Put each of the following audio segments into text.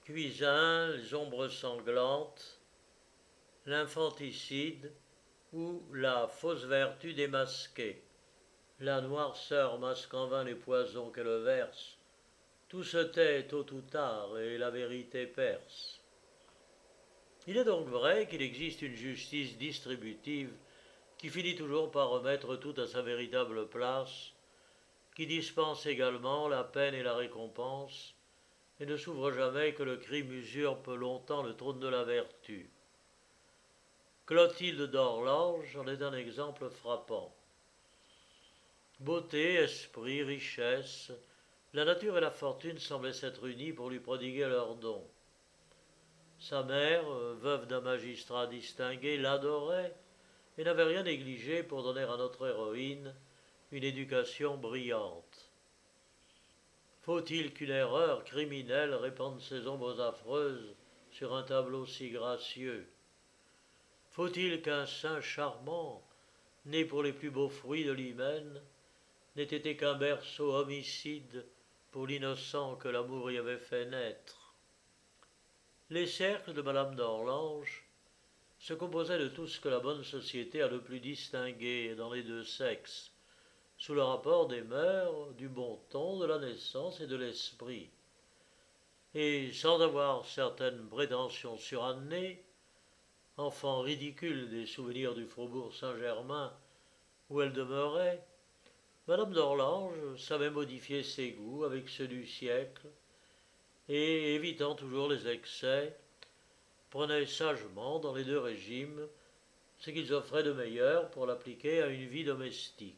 Cuisin, les ombres sanglantes, l'infanticide ou la fausse vertu démasquée. La noirceur masque en vain les poisons qu'elle verse. Tout se tait tôt ou tard et la vérité perce. Il est donc vrai qu'il existe une justice distributive qui finit toujours par remettre tout à sa véritable place, qui dispense également la peine et la récompense, et ne s'ouvre jamais que le crime usurpe longtemps le trône de la vertu. Clotilde d'Orlange en est un exemple frappant. Beauté, esprit, richesse, la nature et la fortune semblaient s'être unies pour lui prodiguer leurs dons. Sa mère, veuve d'un magistrat distingué, l'adorait et n'avait rien négligé pour donner à notre héroïne une éducation brillante. Faut-il qu'une erreur criminelle répande ses ombres affreuses sur un tableau si gracieux? Faut-il qu'un sein charmant, né pour les plus beaux fruits de l'hymen, n'ait été qu'un berceau homicide pour l'innocent que l'amour y avait fait naître? Les cercles de Madame d'Orlange se composaient de tout ce que la bonne société a de plus distingué dans les deux sexes, sous le rapport des mœurs, du bon ton, de la naissance et de l'esprit. Et sans avoir certaines prétentions surannées, enfant ridicule des souvenirs du faubourg Saint-Germain où elle demeurait, Madame d'Orlange savait modifier ses goûts avec ceux du siècle et, évitant toujours les excès, prenait sagement dans les deux régimes ce qu'ils offraient de meilleur pour l'appliquer à une vie domestique.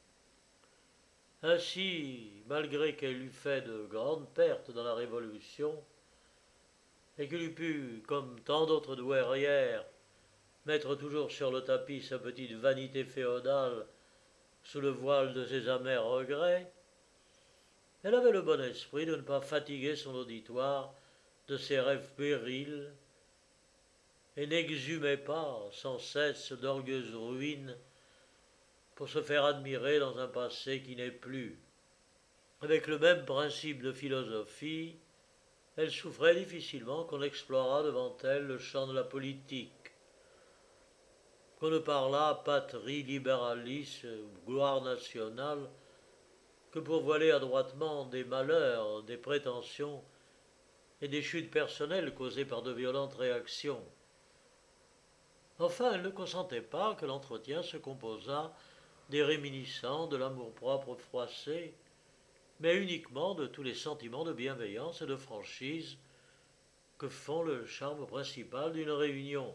Ainsi, malgré qu'elle eût fait de grandes pertes dans la Révolution, et qu'elle eût pu, comme tant d'autres douairières, mettre toujours sur le tapis sa petite vanité féodale sous le voile de ses amers regrets, elle avait le bon esprit de ne pas fatiguer son auditoire de ses rêves périls et n'exhumait pas sans cesse d'orgueilleuses ruines pour se faire admirer dans un passé qui n'est plus. Avec le même principe de philosophie, elle souffrait difficilement qu'on explorât devant elle le champ de la politique, qu'on ne parlât patrie, libéralisme, gloire nationale, que pour voiler adroitement des malheurs, des prétentions et des chutes personnelles causées par de violentes réactions. Enfin, elle ne consentait pas que l'entretien se composât des réminiscences de l'amour-propre froissé, mais uniquement de tous les sentiments de bienveillance et de franchise que font le charme principal d'une réunion.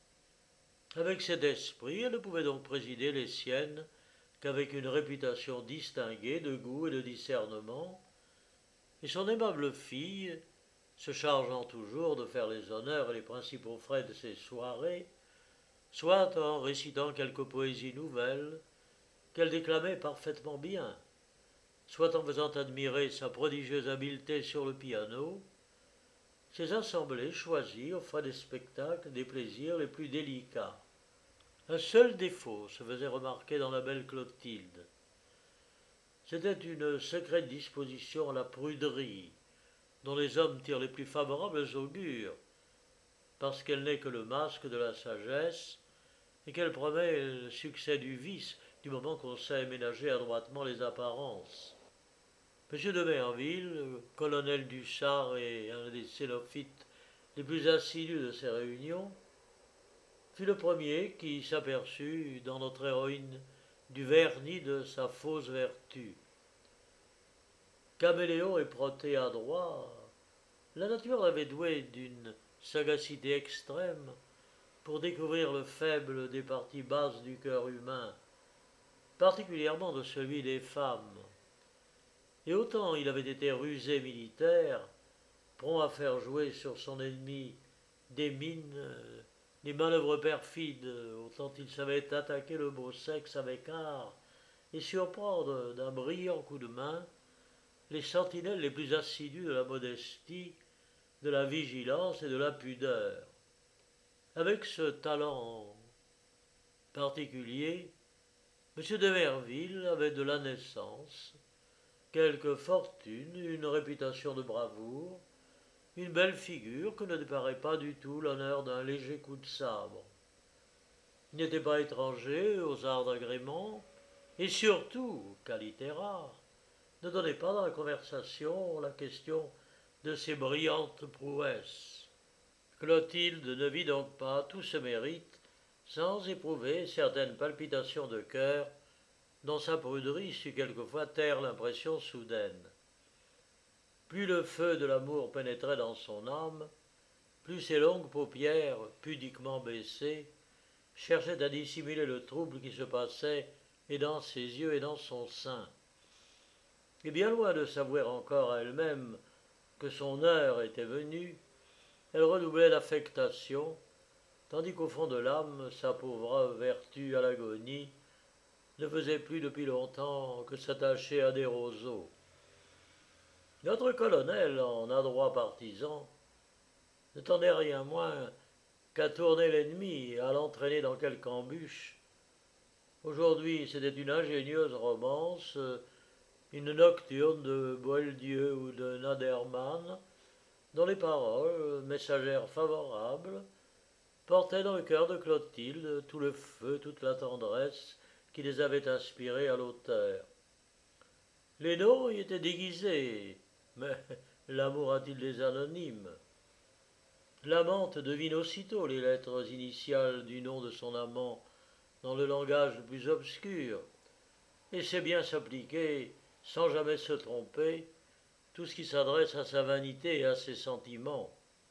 Avec cet esprit, elle ne pouvait donc présider les siennes qu'avec une réputation distinguée de goût et de discernement, et son aimable fille, se chargeant toujours de faire les honneurs et les principaux frais de ses soirées, soit en récitant quelque poésie nouvelle, qu'elle déclamait parfaitement bien, soit en faisant admirer sa prodigieuse habileté sur le piano, ces assemblées choisies offraient des spectacles, des plaisirs les plus délicats. Un seul défaut se faisait remarquer dans la belle Clotilde. C'était une secrète disposition à la pruderie, dont les hommes tirent les plus favorables augures, parce qu'elle n'est que le masque de la sagesse et qu'elle promet le succès du vice du moment qu'on sait ménager adroitement les apparences. M. de Merville, colonel du char et un des cénophites les plus assidus de ces réunions, fut le premier qui s'aperçut dans notre héroïne du vernis de sa fausse vertu. Caméléon et protée adroit, la nature l'avait doué d'une sagacité extrême pour découvrir le faible des parties basses du cœur humain, particulièrement de celui des femmes. Et autant il avait été rusé militaire, prompt à faire jouer sur son ennemi des mines, des manœuvres perfides, autant il savait attaquer le beau sexe avec art et surprendre d'un brillant coup de main les sentinelles les plus assidues de la modestie, de la vigilance et de la pudeur. Avec ce talent particulier, M. de Merville avait de la naissance quelque fortune, une réputation de bravoure, une belle figure que ne déparait pas du tout l'honneur d'un léger coup de sabre. Il n'était pas étranger aux arts d'agrément, et surtout, qualité rare, ne donnait pas dans la conversation la question de ses brillantes prouesses. Clotilde ne vit donc pas tout ce mérite sans éprouver certaines palpitations de cœur dont sa pruderie sut quelquefois taire l'impression soudaine. Plus le feu de l'amour pénétrait dans son âme, plus ses longues paupières, pudiquement baissées, cherchaient à dissimuler le trouble qui se passait et dans ses yeux et dans son sein. Et bien loin de s'avouer encore à elle-même que son heure était venue, elle redoublait d'affectation, tandis qu'au fond de l'âme, sa pauvre vertu à l'agonie ne faisait plus depuis longtemps que s'attacher à des roseaux. Notre colonel, en adroit partisan, ne tendait rien moins qu'à tourner l'ennemi et à l'entraîner dans quelque embûche. Aujourd'hui, c'était une ingénieuse romance, une nocturne de Boieldieu ou de Naderman, dont les paroles, messagères favorables, portaient dans le cœur de Clotilde tout le feu, toute la tendresse qui les avait inspirés à l'auteur. Les noms y étaient déguisés, mais l'amour a-t-il des anonymes? L'amante devine aussitôt les lettres initiales du nom de son amant dans le langage le plus obscur, et sait bien s'appliquer, sans jamais se tromper, tout ce qui s'adresse à sa vanité et à ses sentiments.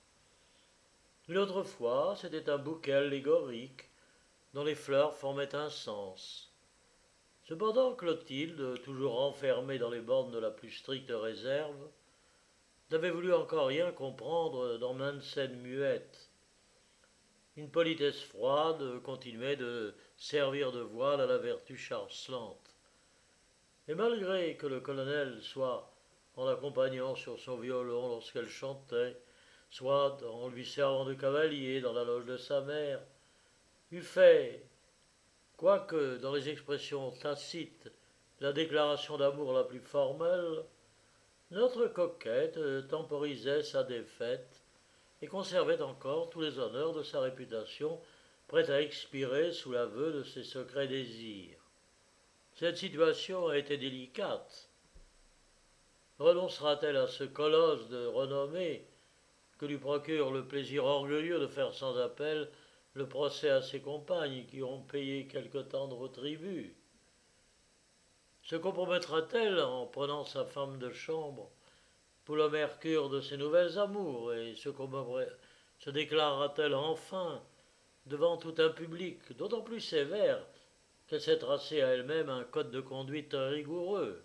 Une autre fois, c'était un bouquet allégorique dont les fleurs formaient un sens. Cependant, Clotilde, toujours renfermée dans les bornes de la plus stricte réserve, n'avait voulu encore rien comprendre dans maintes scènes muettes. Une politesse froide continuait de servir de voile à la vertu charcelante. Et malgré que le colonel, soit en l'accompagnant sur son violon lorsqu'elle chantait, soit en lui servant de cavalier dans la loge de sa mère, eût fait, quoique dans les expressions tacites, la déclaration d'amour la plus formelle, notre coquette temporisait sa défaite et conservait encore tous les honneurs de sa réputation, prête à expirer sous l'aveu de ses secrets désirs. Cette situation a été délicate. Renoncera-t-elle à ce colosse de renommée que lui procure le plaisir orgueilleux de faire sans appel le procès à ses compagnes qui ont payé quelque tendre tribut? Se compromettra-t-elle en prenant sa femme de chambre pour le mercure de ses nouvelles amours et se déclarera-t-elle enfin devant tout un public d'autant plus sévère qu'elle s'est tracée à elle-même un code de conduite rigoureux?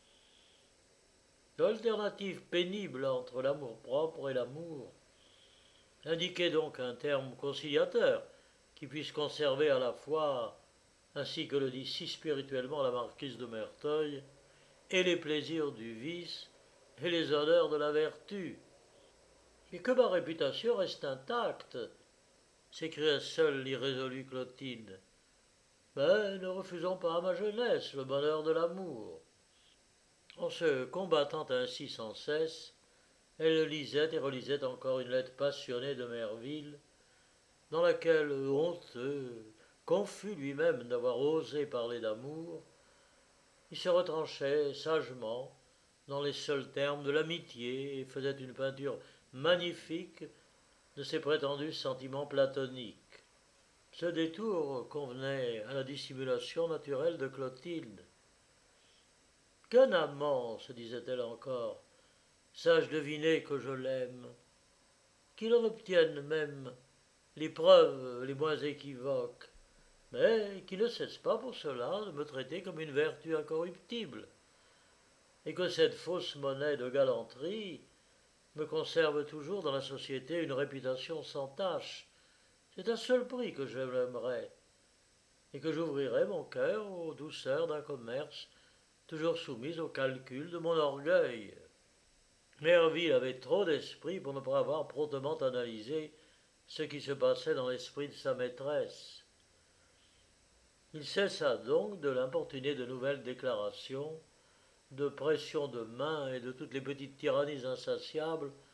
L'alternative pénible entre l'amour-propre et l'amour indiquait donc un terme conciliateur qui puisse conserver à la fois, ainsi que le dit si spirituellement la marquise de Merteuil, et les plaisirs du vice et les honneurs de la vertu. Et que ma réputation reste intacte, s'écria seule l'irrésolue Clotilde. Mais ne refusons pas à ma jeunesse le bonheur de l'amour. En se combattant ainsi sans cesse, elle lisait et relisait encore une lettre passionnée de Merville, dans laquelle, honteux, confus lui-même d'avoir osé parler d'amour, il se retranchait sagement dans les seuls termes de l'amitié et faisait une peinture magnifique de ses prétendus sentiments platoniques. Ce détour convenait à la dissimulation naturelle de Clotilde. Qu'un amant, se disait-elle encore, sache deviner que je l'aime, qu'il en obtienne même les preuves les moins équivoques, mais qui ne cesse pas pour cela de me traiter comme une vertu incorruptible, et que cette fausse monnaie de galanterie me conserve toujours dans la société une réputation sans tache. C'est à seul prix que je l'aimerai, et que j'ouvrirai mon cœur aux douceurs d'un commerce toujours soumis au calcul de mon orgueil. Merville avait trop d'esprit pour ne pas avoir promptement analysé ce qui se passait dans l'esprit de sa maîtresse. Il cessa donc de l'importuner de nouvelles déclarations, de pressions de main et de toutes les petites tyrannies insatiables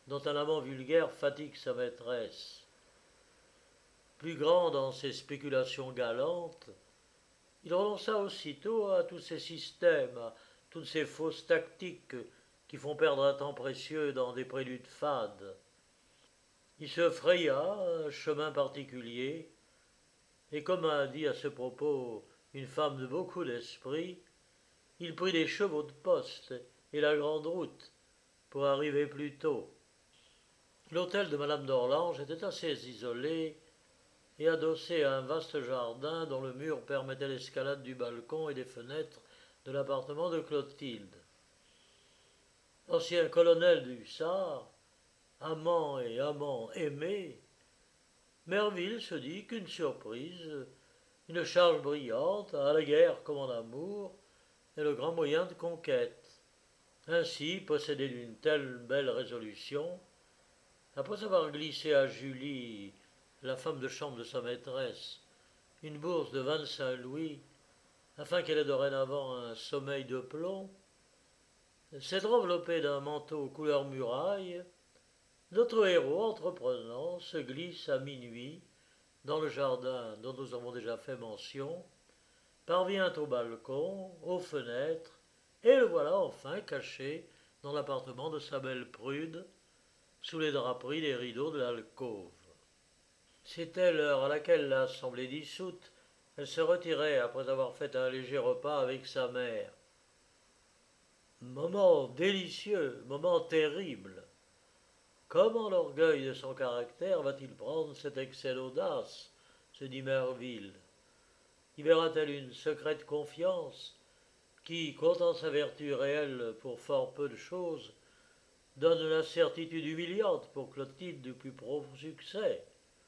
dont un amant vulgaire fatigue sa maîtresse. Plus grand dans ses spéculations galantes, il renonça aussitôt à tous ces systèmes, à toutes ces fausses tactiques qui font perdre un temps précieux dans des préludes fades. Il se fraya un chemin particulier, et comme a dit à ce propos une femme de beaucoup d'esprit, il prit les chevaux de poste et la grande route pour arriver plus tôt. L'hôtel de Madame d'Orlange était assez isolé et adossé à un vaste jardin dont le mur permettait l'escalade du balcon et des fenêtres de l'appartement de Clotilde. Ancien colonel du hussard, amant et amant aimé, Merville se dit qu'une surprise, une charge brillante, à la guerre comme en amour, est le grand moyen de conquête. Ainsi, possédé d'une telle belle résolution, après avoir glissé à Julie, la femme de chambre de sa maîtresse, une bourse de 25 louis, afin qu'elle ait dorénavant un sommeil de plomb, s'être enveloppé d'un manteau couleur muraille, notre héros, entreprenant, se glisse à minuit dans le jardin dont nous avons déjà fait mention, parvient au balcon, aux fenêtres, et le voilà enfin caché dans l'appartement de sa belle prude, sous les draperies des rideaux de l'alcôve. C'était l'heure à laquelle l'assemblée dissoute, elle se retirait après avoir fait un léger repas avec sa mère. Moment délicieux, moment terrible. Comment l'orgueil de son caractère va-t-il prendre cet excès d'audace, se dit Merville. Y verra-t-elle une secrète confiance qui, comptant sa vertu réelle pour fort peu de choses, donne la certitude humiliante pour Clotilde du plus profond succès?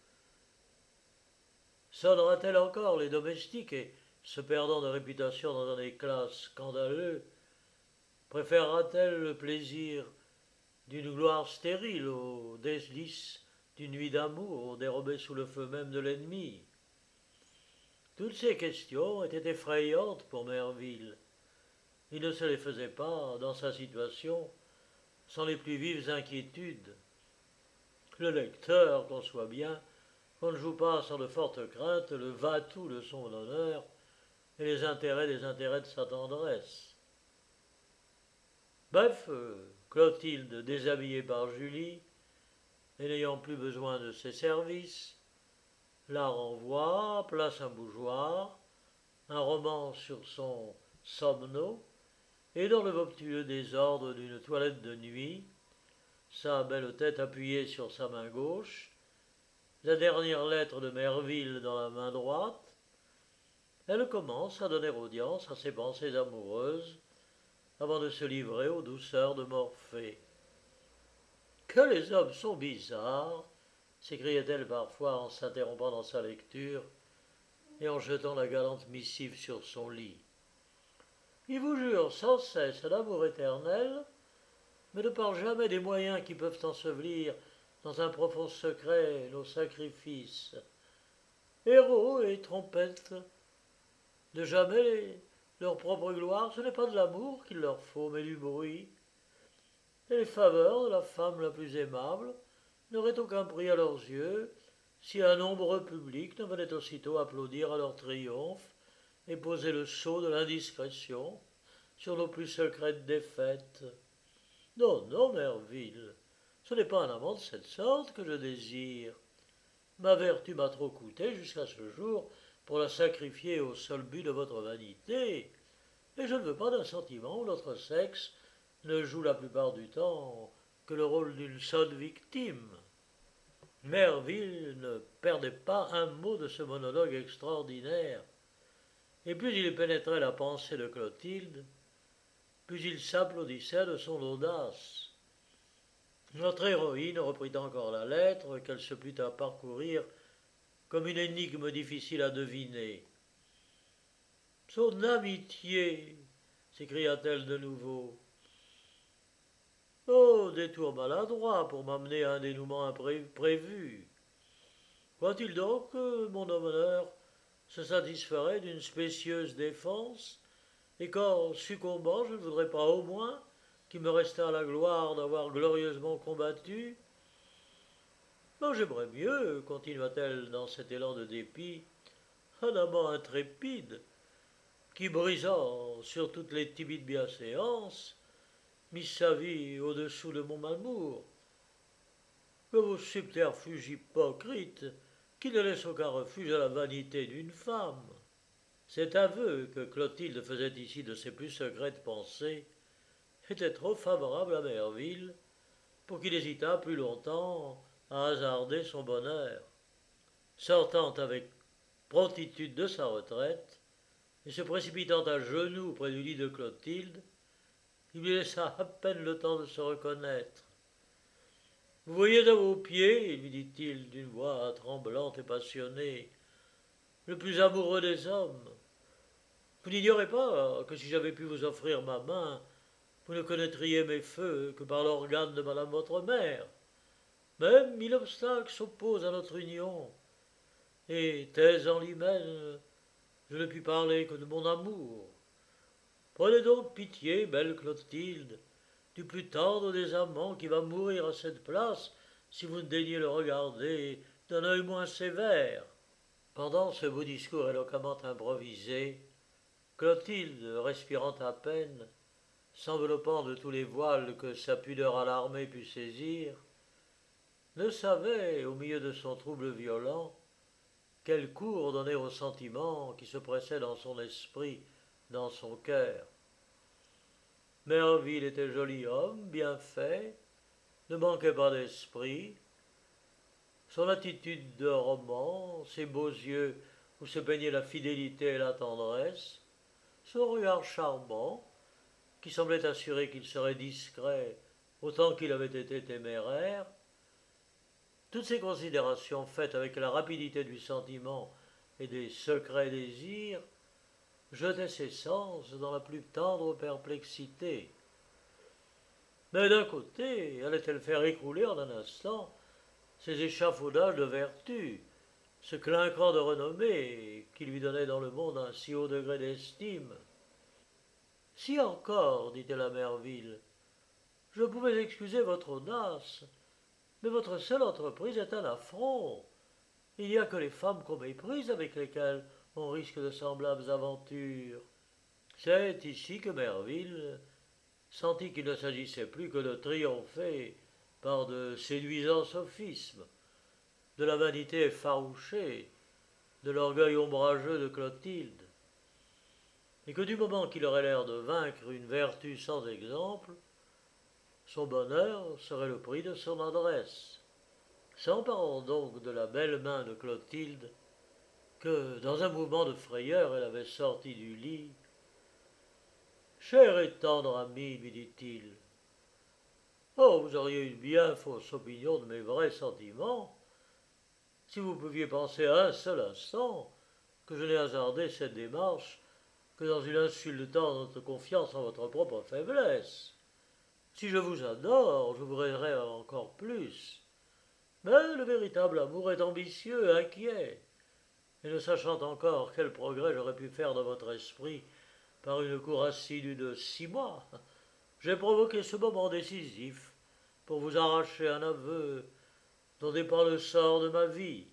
Sonnera-t-elle encore les domestiques et, se perdant de réputation dans un éclat scandaleux, préférera-t-elle le plaisir d'une gloire stérile aux délices d'une nuit d'amour dérobée sous le feu même de l'ennemi? Toutes ces questions étaient effrayantes pour Merville. Il ne se les faisait pas, dans sa situation, sans les plus vives inquiétudes. Le lecteur conçoit bien qu'on ne joue pas sans de fortes craintes le va-tout de son honneur et les intérêts des intérêts de sa tendresse. Bref, Clotilde, déshabillée par Julie, et n'ayant plus besoin de ses services, la renvoie, place un bougeoir, un roman sur son somno, et dans le voluptueux désordre d'une toilette de nuit, sa belle tête appuyée sur sa main gauche, la dernière lettre de Merville dans la main droite, elle commence à donner audience à ses pensées amoureuses avant de se livrer aux douceurs de Morphée. Que les hommes sont bizarres, s'écriait-elle parfois en s'interrompant dans sa lecture et en jetant la galante missive sur son lit. Ils vous jurent sans cesse l'amour éternel, mais ne parlent jamais des moyens qui peuvent ensevelir dans un profond secret nos sacrifices. Héros et trompettes, de jamais leur propre gloire, ce n'est pas de l'amour qu'il leur faut, mais du bruit. Et les faveurs de la femme la plus aimable n'auraient aucun prix à leurs yeux si un nombreux public ne venait aussitôt applaudir à leur triomphe et poser le sceau de l'indiscrétion sur nos plus secrètes défaites. Non, non, Merville, ce n'est pas un amant de cette sorte que je désire. Ma vertu m'a trop coûté jusqu'à ce jour pour la sacrifier au seul but de votre vanité, et je ne veux pas d'un sentiment où notre sexe ne joue la plupart du temps que le rôle d'une sotte victime. Merville ne perdait pas un mot de ce monologue extraordinaire, et plus il pénétrait la pensée de Clotilde, plus il s'applaudissait de son audace. Notre héroïne reprit encore la lettre qu'elle se plut à parcourir comme une énigme difficile à deviner. Son amitié, s'écria-t-elle de nouveau. Oh, détour maladroit pour m'amener à un dénouement imprévu. Croit-il donc que mon honneur se satisferait d'une spécieuse défense, et qu'en succombant je ne voudrais pas au moins qu'il me restât la gloire d'avoir glorieusement combattu. Non, j'aimerais mieux, continua-t-elle dans cet élan de dépit, un amant intrépide, qui, brisant sur toutes les timides bienséances, mit sa vie au-dessous de mon amour, que vos subterfuges hypocrites, qui ne laissent aucun refuge à la vanité d'une femme. Cet aveu que Clotilde faisait ici de ses plus secrètes pensées était trop favorable à Merville pour qu'il hésitât plus longtemps à hasarder son bonheur. Sortant avec promptitude de sa retraite et se précipitant à genoux près du lit de Clotilde, il lui laissa à peine le temps de se reconnaître. Vous voyez à vos pieds, lui dit-il d'une voix tremblante et passionnée, le plus amoureux des hommes. Vous n'ignorez pas que si j'avais pu vous offrir ma main, vous ne connaîtriez mes feux que par l'organe de madame votre mère. Mais mille obstacles s'opposent à notre union, et thèse en l'hymen, je ne puis parler que de mon amour. Prenez donc pitié, belle Clotilde, du plus tendre des amants qui va mourir à cette place si vous ne daignez le regarder d'un œil moins sévère. Pendant ce beau discours éloquemment improvisé, Clotilde, respirant à peine, s'enveloppant de tous les voiles que sa pudeur alarmée put saisir, ne savait, au milieu de son trouble violent, quel cours donner aux sentiments qui se pressaient dans son esprit, dans son cœur. Merville était joli homme, bien fait, ne manquait pas d'esprit. Son attitude de roman, ses beaux yeux où se baignaient la fidélité et la tendresse, son regard charmant, qui semblait assurer qu'il serait discret autant qu'il avait été téméraire, toutes ces considérations faites avec la rapidité du sentiment et des secrets désirs jetaient ses sens dans la plus tendre perplexité. Mais d'un côté, allait-elle faire écrouler en un instant ces échafaudages de vertu, ce clinquant de renommée qui lui donnait dans le monde un si haut degré d'estime? Si encore, dit-elle à Merville, je pouvais excuser votre audace, mais votre seule entreprise est un affront. Il n'y a que les femmes qu'on méprise avec lesquelles on risque de semblables aventures. C'est ici que Merville sentit qu'il ne s'agissait plus que de triompher par de séduisants sophismes, de la vanité effarouchée, de l'orgueil ombrageux de Clotilde, et que du moment qu'il aurait l'air de vaincre une vertu sans exemple, son bonheur serait le prix de son adresse. S'emparant donc de la belle main de Clotilde, que, dans un mouvement de frayeur, elle avait sorti du lit, cher et tendre ami, lui dit-il, oh, vous auriez une bien fausse opinion de mes vrais sentiments, si vous pouviez penser un seul instant que je n'ai hasardé cette démarche que dans une insultant notre confiance en votre propre faiblesse. Si je vous adore, je vous aimerai encore plus. Mais le véritable amour est ambitieux, inquiet, et ne sachant encore quel progrès j'aurais pu faire dans votre esprit par une cour assidue de 6 mois, j'ai provoqué ce moment décisif pour vous arracher un aveu dont dépend le sort de ma vie.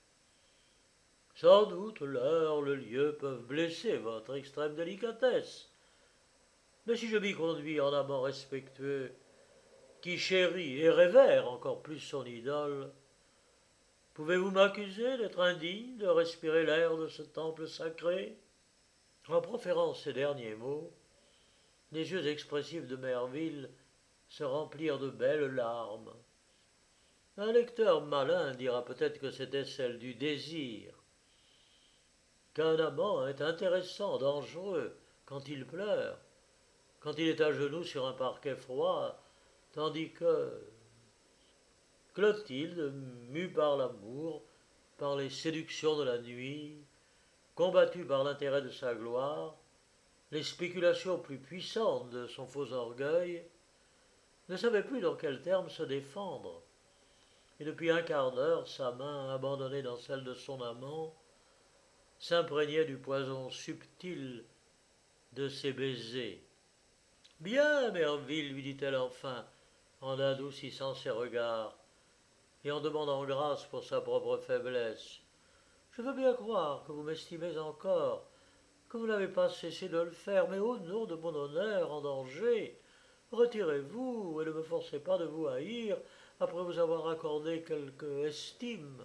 Sans doute l'heure, le lieu peuvent blesser votre extrême délicatesse, mais si je m'y conduis en amant respectueux, qui chérit et révère encore plus son idole, pouvez-vous m'accuser d'être indigne de respirer l'air de ce temple sacré? En proférant ces derniers mots, les yeux expressifs de Merville se remplirent de belles larmes. Un lecteur malin dira peut-être que c'était celle du désir, qu'un amant est intéressant, dangereux, quand il pleure, quand il est à genoux sur un parquet froid, tandis que Clotilde, mue par l'amour, par les séductions de la nuit, combattue par l'intérêt de sa gloire, les spéculations plus puissantes de son faux orgueil, ne savait plus dans quels termes se défendre, et depuis un quart d'heure, sa main, abandonnée dans celle de son amant, s'imprégnait du poison subtil de ses baisers. Bien, Merville, lui dit-elle enfin, en adoucissant ses regards, et en demandant grâce pour sa propre faiblesse. Je veux bien croire que vous m'estimez encore, que vous n'avez pas cessé de le faire, mais au nom de mon honneur en danger, retirez-vous et ne me forcez pas de vous haïr après vous avoir accordé quelque estime.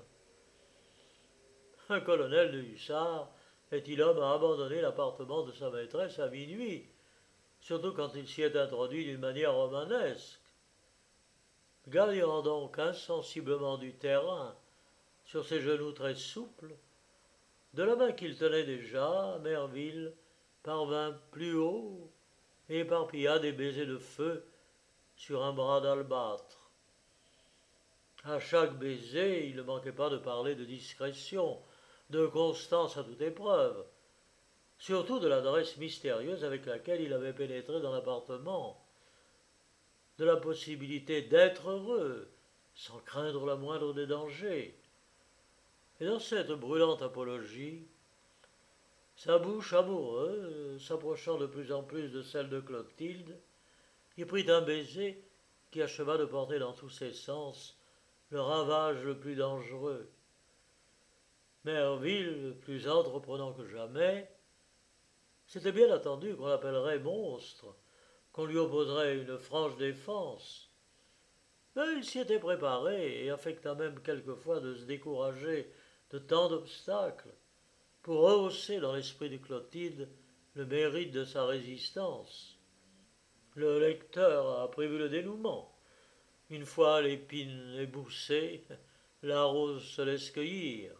Un colonel de hussards est-il homme à abandonner l'appartement de sa maîtresse à minuit, surtout quand il s'y est introduit d'une manière romanesque? Gagnant donc insensiblement du terrain sur ses genoux très souples, de la main qu'il tenait déjà, Merville parvint plus haut et éparpilla des baisers de feu sur un bras d'albâtre. À chaque baiser, il ne manquait pas de parler de discrétion, de constance à toute épreuve, surtout de l'adresse mystérieuse avec laquelle il avait pénétré dans l'appartement, de la possibilité d'être heureux, sans craindre la moindre des dangers. Et dans cette brûlante apologie, sa bouche amoureuse, s'approchant de plus en plus de celle de Clotilde, y prit un baiser qui acheva de porter dans tous ses sens le ravage le plus dangereux. Merville, plus entreprenant que jamais, s'était bien attendu qu'on l'appellerait monstre, qu'on lui opposerait une franche défense. Mais il s'y était préparé et affecta même quelquefois de se décourager de tant d'obstacles pour rehausser dans l'esprit de Clotilde le mérite de sa résistance. Le lecteur a prévu le dénouement. Une fois l'épine éboussée, la rose se laisse cueillir.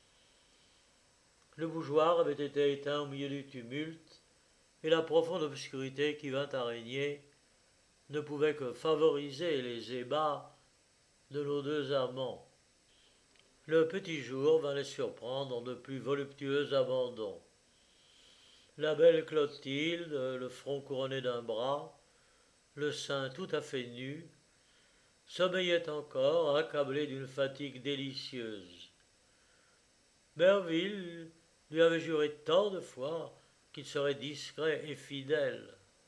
Le bougeoir avait été éteint au milieu du tumulte, et la profonde obscurité qui vint à régner ne pouvait que favoriser les ébats de nos deux amants. Le petit jour vint les surprendre dans de plus voluptueux abandons. La belle Clotilde, le front couronné d'un bras, le sein tout à fait nu, sommeillait encore, accablée d'une fatigue délicieuse. Merville lui avait juré tant de fois qu'il serait discret et fidèle.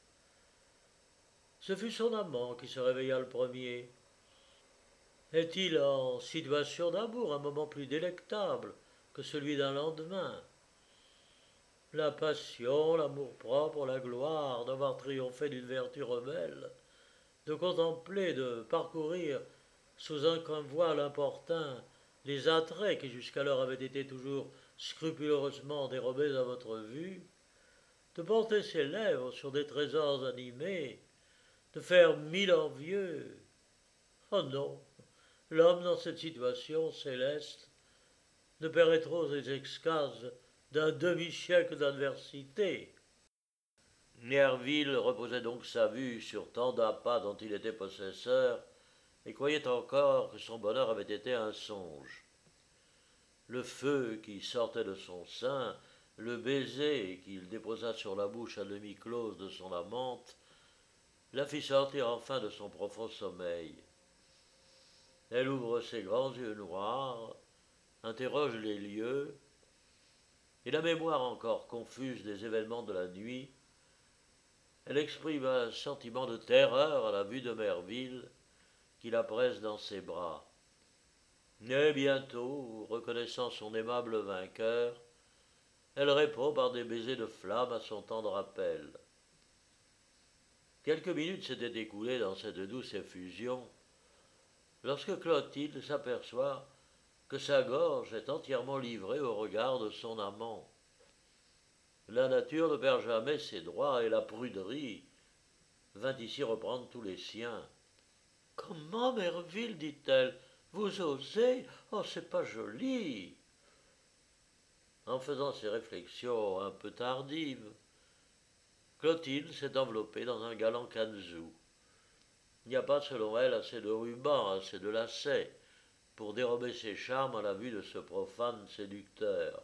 Ce fut son amant qui se réveilla le premier. Est-il en situation d'amour un moment plus délectable que celui d'un lendemain? La passion, l'amour-propre, la gloire d'avoir triomphé d'une vertu rebelle, de contempler, de parcourir sous un voile importun les attraits qui jusqu'alors avaient été toujours scrupuleusement dérobés à votre vue, de porter ses lèvres sur des trésors animés, de faire mille envieux. Oh non, l'homme dans cette situation céleste ne paierait trop les extases d'un demi-siècle d'adversité. Nerville reposait donc sa vue sur tant d'appâts dont il était possesseur, et croyait encore que son bonheur avait été un songe. Le feu qui sortait de son sein, le baiser qu'il déposa sur la bouche à demi close de son amante, la fit sortir enfin de son profond sommeil. Elle ouvre ses grands yeux noirs, interroge les lieux, et la mémoire encore confuse des événements de la nuit, elle exprime un sentiment de terreur à la vue de Merville, qui la presse dans ses bras. Mais bientôt, reconnaissant son aimable vainqueur, elle répond par des baisers de flamme à son tendre appel. Quelques minutes s'étaient écoulées dans cette douce effusion, lorsque Clotilde s'aperçoit que sa gorge est entièrement livrée au regard de son amant. La nature ne perd jamais ses droits et la pruderie vint ici reprendre tous les siens. Comment, Merville, dit-elle, vous osez? Oh, c'est pas joli. En faisant ces réflexions un peu tardives, Clotilde s'est enveloppée dans un galant canezou. Il n'y a pas, selon elle, assez de rubans, assez de lacets pour dérober ses charmes à la vue de ce profane séducteur.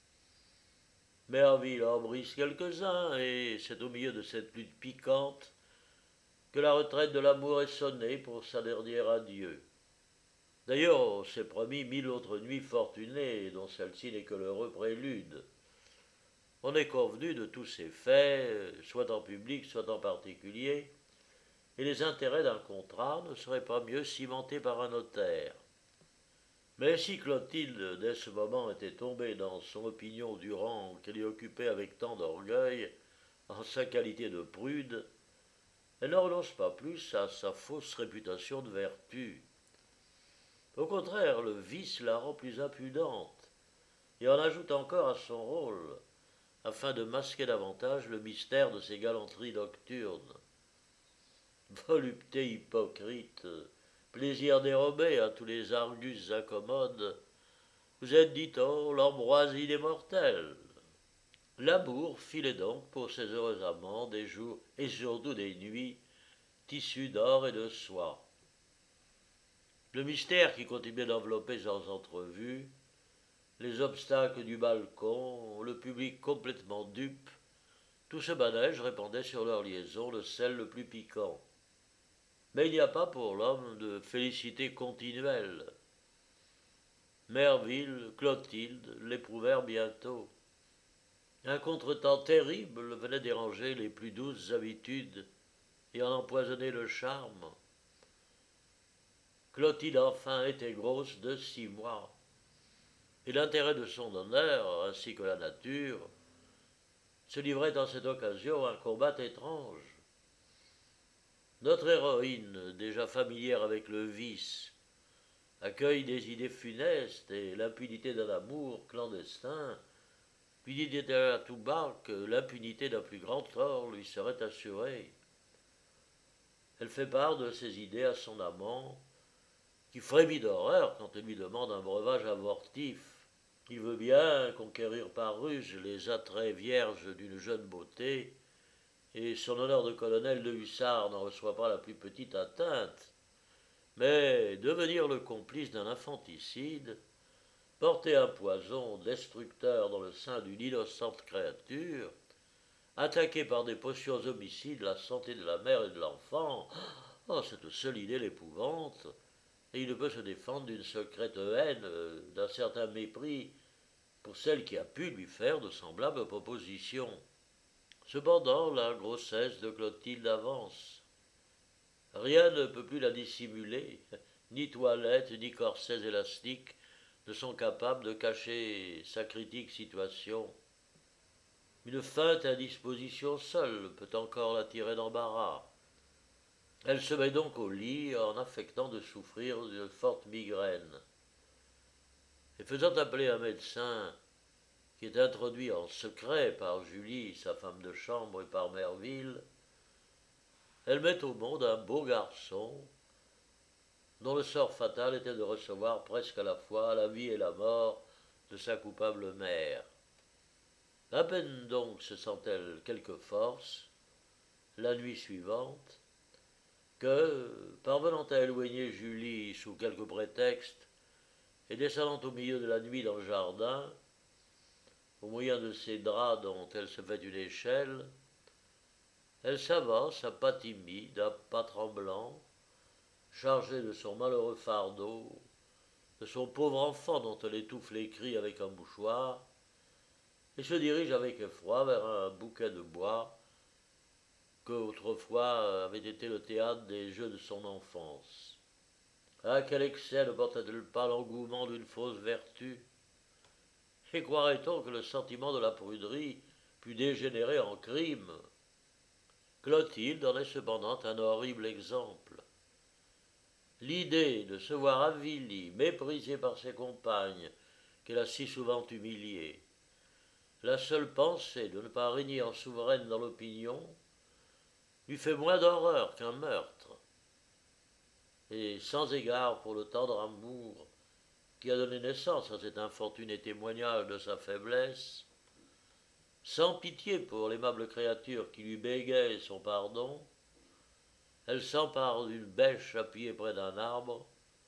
Merville en brise quelques-uns, et c'est au milieu de cette lutte piquante que la retraite de l'amour est sonnée pour sa dernière adieu. D'ailleurs, on s'est promis 1000 autres nuits fortunées, dont celle-ci n'est que l'heureux prélude. On est convenu de tous ces faits, soit en public, soit en particulier, et les intérêts d'un contrat ne seraient pas mieux cimentés par un notaire. Mais si Clotilde, dès ce moment, était tombée dans son opinion du rang qu'elle y occupait avec tant d'orgueil, en sa qualité de prude, elle ne renonce pas plus à sa fausse réputation de vertu. Au contraire, le vice la rend plus impudente, et en ajoute encore à son rôle, afin de masquer davantage le mystère de ses galanteries nocturnes. Volupté hypocrite, plaisir dérobé à tous les argus incommodes, vous êtes, dit-on, l'ambroisie des mortels. L'amour filait donc pour ces heureux amants des jours et surtout des nuits tissus d'or et de soie. Le mystère qui continuait d'envelopper leurs entrevues, les obstacles du balcon, le public complètement dupe, tout ce manège répandait sur leur liaison le sel le plus piquant. Mais il n'y a pas pour l'homme de félicité continuelle. Merville, Clotilde l'éprouvèrent bientôt. Un contretemps terrible venait déranger les plus douces habitudes et en empoisonner le charme. Clotilde enfin était grosse de 6 mois, et l'intérêt de son honneur, ainsi que la nature, se livrait en cette occasion à un combat étrange. Notre héroïne, déjà familière avec le vice, accueille des idées funestes et l'impunité d'un amour clandestin, lui dit à tout bas que l'impunité d'un plus grand tort lui serait assurée. Elle fait part de ses idées à son amant, qui frémit d'horreur quand elle lui demande un breuvage avortif. Il veut bien conquérir par ruse les attraits vierges d'une jeune beauté, et son honneur de colonel de hussards n'en reçoit pas la plus petite atteinte. Mais devenir le complice d'un infanticide, porter un poison destructeur dans le sein d'une innocente créature, attaquer par des potions homicides la santé de la mère et de l'enfant, oh, cette seule idée l'épouvante, et il ne peut se défendre d'une secrète haine, d'un certain mépris pour celle qui a pu lui faire de semblables propositions. Cependant, la grossesse de Clotilde avance. Rien ne peut plus la dissimuler, ni toilette, ni corsets élastiques ne sont capables de cacher sa critique situation. Une feinte indisposition seule peut encore la tirer d'embarras. Elle se met donc au lit en affectant de souffrir d'une forte migraine. Et faisant appeler un médecin qui est introduit en secret par Julie, sa femme de chambre, et par Merville, elle met au monde un beau garçon dont le sort fatal était de recevoir presque à la fois la vie et la mort de sa coupable mère. À peine donc se sent-elle quelque force, la nuit suivante, que, parvenant à éloigner Julie sous quelque prétexte, et descendant au milieu de la nuit dans le jardin, au moyen de ses draps dont elle se fait une échelle, elle s'avance à pas timides, à pas tremblants, chargée de son malheureux fardeau, de son pauvre enfant dont elle étouffe les cris avec un mouchoir, et se dirige avec effroi vers un bouquet de bois que autrefois avait été le théâtre des jeux de son enfance. À quel excès ne portait-elle pas l'engouement d'une fausse vertu? Et croirait-on que le sentiment de la pruderie pût dégénérer en crime? Clotilde en est cependant un horrible exemple. L'idée de se voir avilie, méprisée par ses compagnes, qu'elle a si souvent humiliées, la seule pensée de ne pas régner en souveraine dans l'opinion, lui fait moins d'horreur qu'un meurtre. Et sans égard pour le tendre amour qui a donné naissance à cet infortuné témoignage de sa faiblesse, sans pitié pour l'aimable créature qui lui bégaye son pardon, elle s'empare d'une bêche appuyée près d'un arbre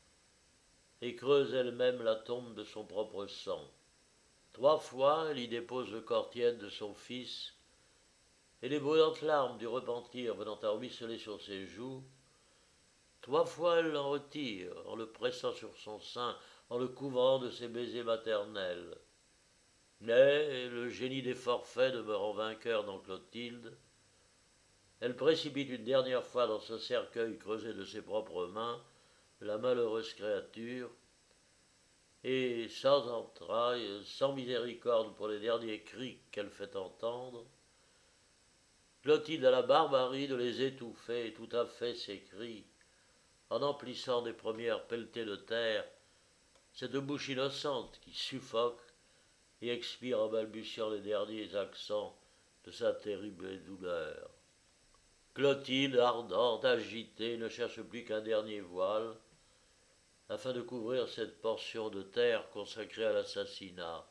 et creuse elle-même la tombe de son propre sang. 3 fois, elle y dépose le corps tiède de son fils, et les brûlantes larmes du repentir venant à ruisseler sur ses joues, 3 fois elle l'en retire, en le pressant sur son sein, en le couvrant de ses baisers maternels. Mais le génie des forfaits demeurant vainqueur dans Clotilde, elle précipite une dernière fois dans ce cercueil creusé de ses propres mains la malheureuse créature, et sans entrailles, sans miséricorde pour les derniers cris qu'elle fait entendre, Clotilde a la barbarie de les étouffer tout à fait ses cris, en emplissant des premières pelletées de terre cette bouche innocente qui suffoque et expire en balbutiant les derniers accents de sa terrible douleur. Clotilde, ardente, agitée, ne cherche plus qu'un dernier voile, afin de couvrir cette portion de terre consacrée à l'assassinat.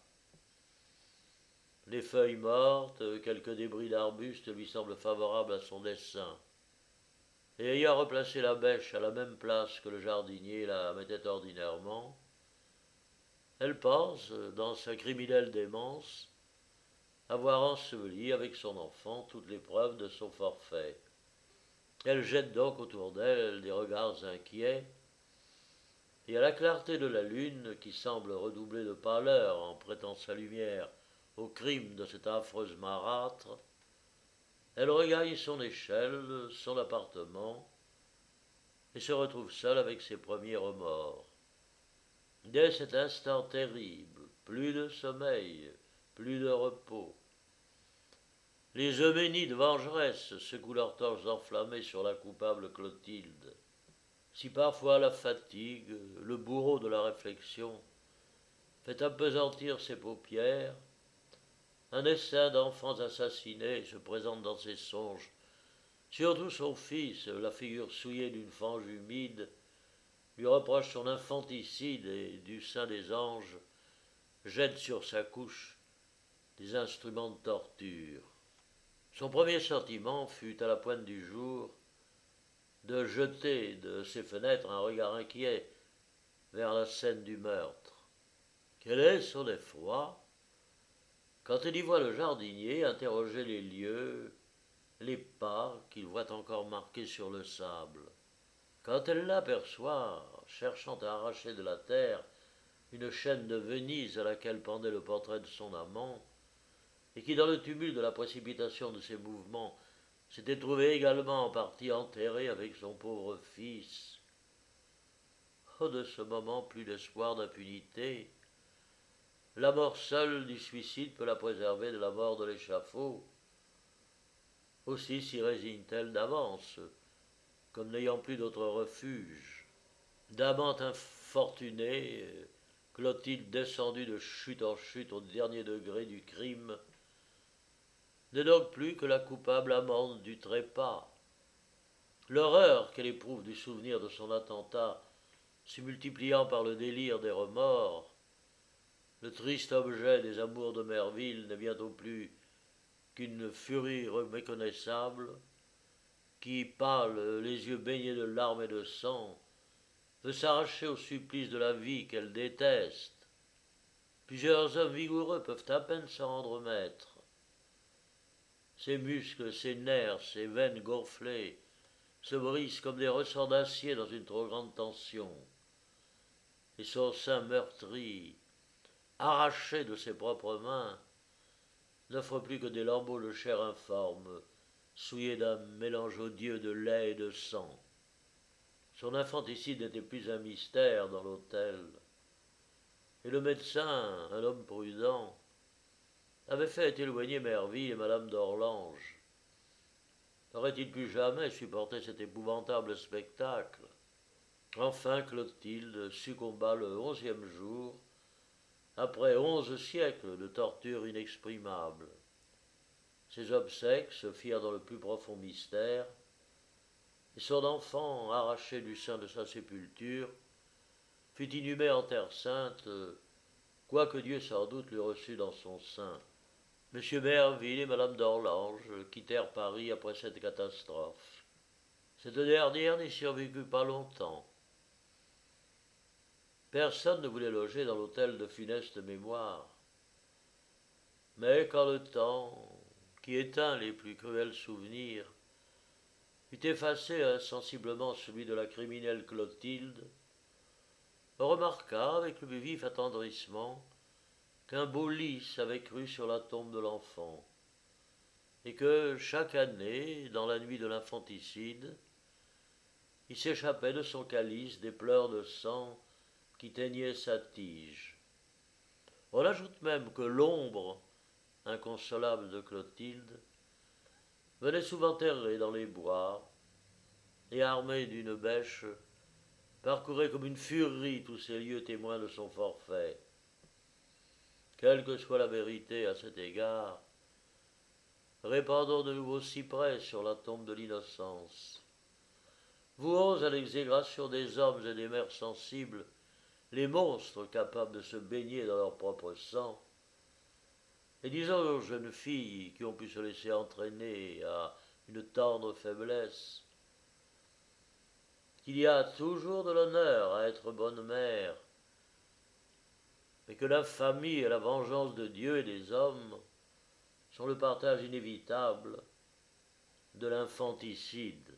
Les feuilles mortes, quelques débris d'arbustes lui semblent favorables à son dessein. Et ayant replacé la bêche à la même place que le jardinier la mettait ordinairement, elle pense, dans sa criminelle démence, avoir enseveli avec son enfant toutes les preuves de son forfait. Elle jette donc autour d'elle des regards inquiets, et à la clarté de la lune, qui semble redoubler de pâleur en prêtant sa lumière au crime de cette affreuse marâtre, elle regagne son échelle, son appartement, et se retrouve seule avec ses premiers remords. Dès cet instant terrible, plus de sommeil, plus de repos. Les Euménides vengeresses secouent leurs torches enflammées sur la coupable Clotilde. Si parfois la fatigue, le bourreau de la réflexion, fait appesantir ses paupières, un essaim d'enfants assassinés se présente dans ses songes. Surtout son fils, la figure souillée d'une fange humide, lui reproche son infanticide et, du sein des anges, jette sur sa couche des instruments de torture. Son premier sentiment fut, à la pointe du jour, de jeter de ses fenêtres un regard inquiet vers la scène du meurtre. Quel est son effroi quand elle y voit le jardinier interroger les lieux, les pas qu'il voit encore marqués sur le sable. Quand elle l'aperçoit, cherchant à arracher de la terre une chaîne de Venise à laquelle pendait le portrait de son amant, et qui, dans le tumulte de la précipitation de ses mouvements, s'était trouvée également en partie enterrée avec son pauvre fils. Oh, de ce moment, plus d'espoir d'impunité. La mort seule du suicide peut la préserver de la mort de l'échafaud. Aussi s'y résigne-t-elle d'avance, comme n'ayant plus d'autre refuge. D'amant infortunée, Clotilde, descendue de chute en chute au dernier degré du crime, n'est donc plus que la coupable amante du trépas. L'horreur qu'elle éprouve du souvenir de son attentat se multipliant par le délire des remords, le triste objet des amours de Merville n'est bientôt plus qu'une furie méconnaissable qui, pâle, les yeux baignés de larmes et de sang, veut s'arracher au supplice de la vie qu'elle déteste. Plusieurs hommes vigoureux peuvent à peine s'en rendre maîtres. Ses muscles, ses nerfs, ses veines gonflées se brisent comme des ressorts d'acier dans une trop grande tension. Et son sein meurtri, arraché de ses propres mains, n'offre plus que des lambeaux de chair informe, souillés d'un mélange odieux de lait et de sang. Son infanticide n'était plus un mystère dans l'hôtel. Et le médecin, un homme prudent, avait fait éloigner Merville et Madame d'Orlange. N'aurait-il pu jamais supporter cet épouvantable spectacle? Enfin Clotilde succomba le 11e jour, après 11 siècles de tortures inexprimables. Ses obsèques se firent dans le plus profond mystère, et son enfant, arraché du sein de sa sépulture, fut inhumé en terre sainte, quoique Dieu sans doute l'eût reçu dans son sein. M. Merville et Mme d'Orlange quittèrent Paris après cette catastrophe. Cette dernière n'y survécut pas longtemps. Personne ne voulait loger dans l'hôtel de funeste mémoire. Mais quand le temps, qui éteint les plus cruels souvenirs, eut effacé insensiblement celui de la criminelle Clotilde, on remarqua avec le plus vif attendrissement qu'un beau lys avait cru sur la tombe de l'enfant, et que chaque année, dans la nuit de l'infanticide, il s'échappait de son calice des pleurs de sang qui teignaient sa tige. On ajoute même que l'ombre inconsolable de Clotilde venait souvent errer dans les bois et, armée d'une bêche, parcourait comme une furie tous ces lieux témoins de son forfait. Quelle que soit la vérité à cet égard, répandons de nouveaux cyprès sur la tombe de l'innocence. Vouons à l'exégration des hommes et des mères sensibles les monstres capables de se baigner dans leur propre sang, et disons aux jeunes filles qui ont pu se laisser entraîner à une tendre faiblesse qu'il y a toujours de l'honneur à être bonne mère, mais que l'infamie et la vengeance de Dieu et des hommes sont le partage inévitable de l'infanticide.